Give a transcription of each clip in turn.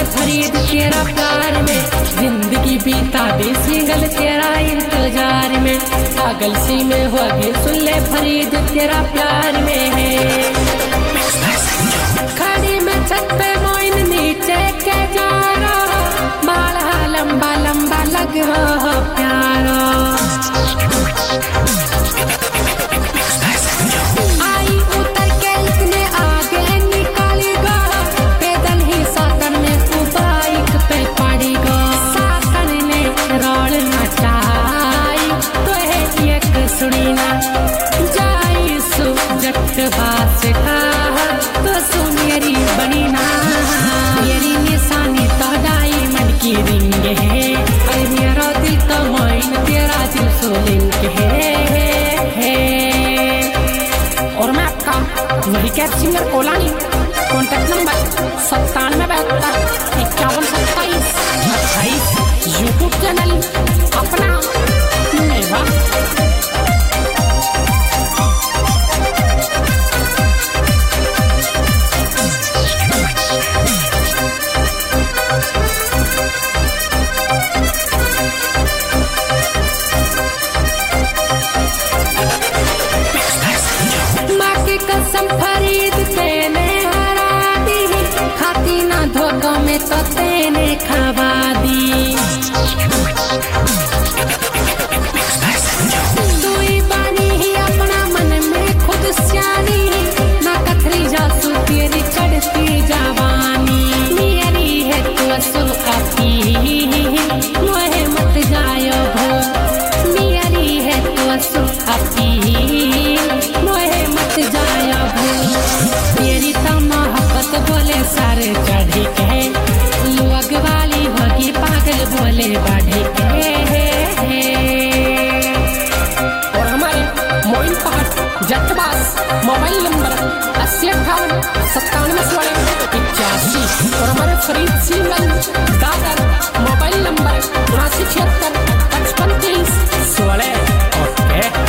फरीद तेरा प्यार में, जिंदगी बीता दे सिंगल तेरा इंतजार में। पागल सी में हो गए सुन ले फरीद तेरा प्यार में है। खड़ी में छत पे मोइन नीचे के जा रहा, बाला लंबा लंबा लग रहा प्यारा। आई उतर के इतने आगे निकाली गा, पैदल ही साधन में तू बाइक पे पड़ी गा। साधन ने रोल नचाई तो है एक सुनी ना जाई सुजट बास का तो सुनेरी बनी ना। मेरी निशानी तो डायमंड की रिंग है, अरे मेरा दिल तो मोइन तेरा दिल सोलिंग है। और मैं आपका वही कैब सिंगर कोलानी, कॉन्टैक्ट नंबर 9772512728। यूट्यूब चैनल अपना मेवा। कसम फरीद तेने हरा दी, खाती ना धोखों में तो तेने खवा दी। तू ही बानी ही अपना मन में खुद स्यानी, ना कथरी जासू तेरी चढ़ती जवानी। मेरी है तो सुखी मोहे मत जायो भो, मेरी है तो सुखी जाया भूल। तेरी तो मोहब्बत बोले सर चढ़ी के, लोग वाली होगी पागल बोले बढ़ी के। और हमारे मोइन पहाड़ जटबास मोबाइल नंबर 8058971685। और हमारे फरीद सिंगल दादर मोबाइल नंबर 7976552316। ओके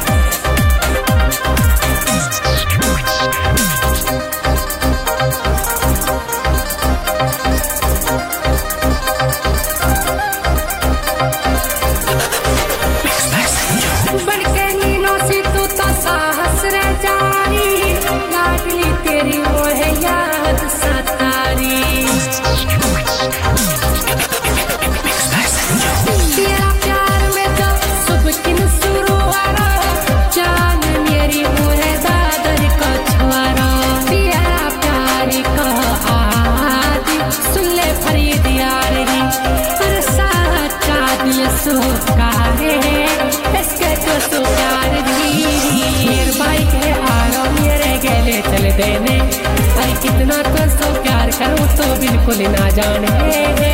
तेरी वो है याद सतारी। तेरा प्यार में तो सुबह शुरू हुआ, जान मेरी वो है दादर का छुआरा। तेरा प्यार का आदि सुन ले फरीद यार री, पर साचा दिल सुकारे इसके तो सुकार दी। मेरे बाइक है आरो मेरे गले चल देने, अरे कितना तो प्यार करूं तो बिल्कुल ना जाने।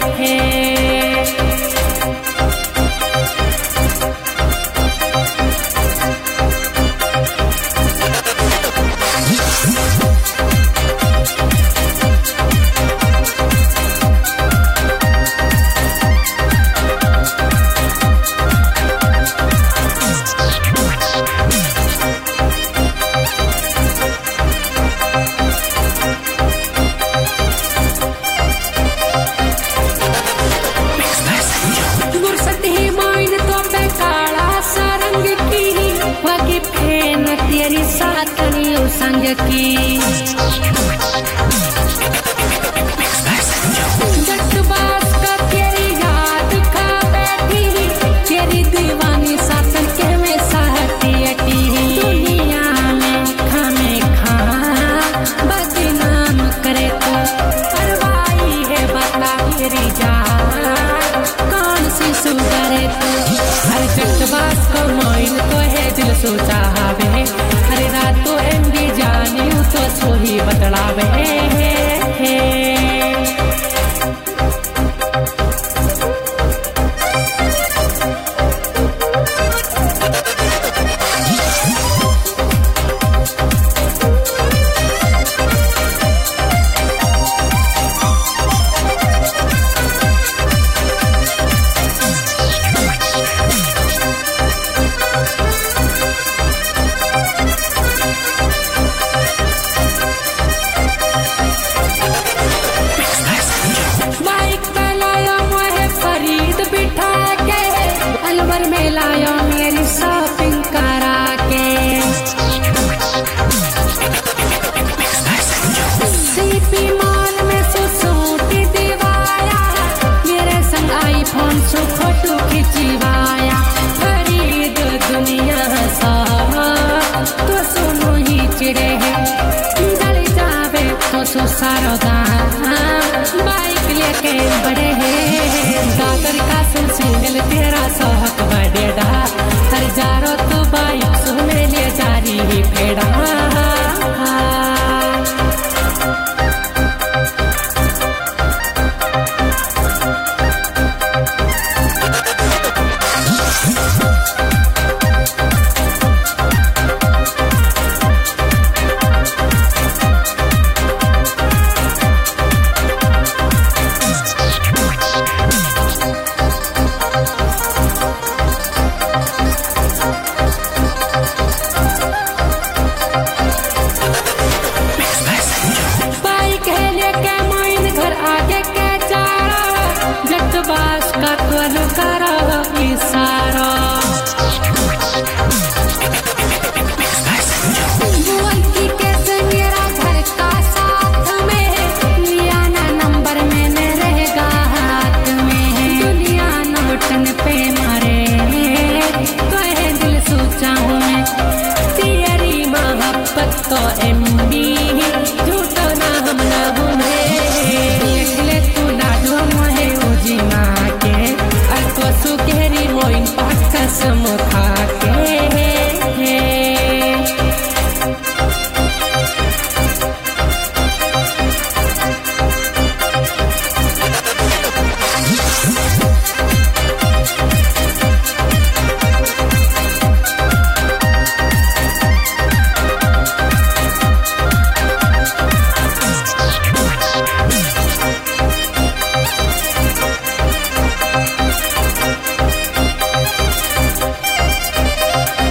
तेरी साथनियों संग की जटबास का तेरी याद खा बैठी, तेरी दीवानी साथन के में सहती अटी। दुनिया में खामे खा बदनाम करे तो परवाही है बता मेरी जान कौन सी सुधरे तो। हर जटबास को मोइन तो है दिल सोचा हवे, अरे रात तो एम भी जानी तो सोही बतलावे। सुन सिंगल तेरा